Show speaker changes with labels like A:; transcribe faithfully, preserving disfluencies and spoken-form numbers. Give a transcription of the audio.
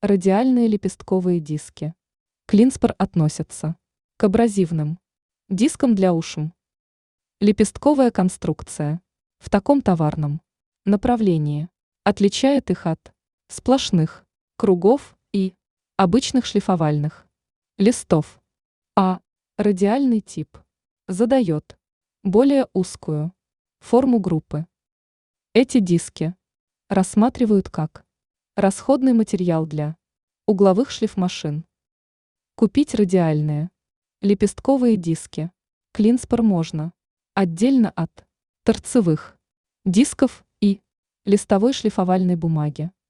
A: Радиальные лепестковые диски. Клинспор относятся к абразивным дискам для ушум. Лепестковая конструкция в таком товарном направлении отличает их от сплошных кругов и обычных шлифовальных листов. А радиальный тип задает более узкую форму группы. Эти диски рассматривают как расходный материал для угловых шлифмашин. Купить радиальные лепестковые диски Клинспор можно отдельно от торцевых дисков и листовой шлифовальной бумаги.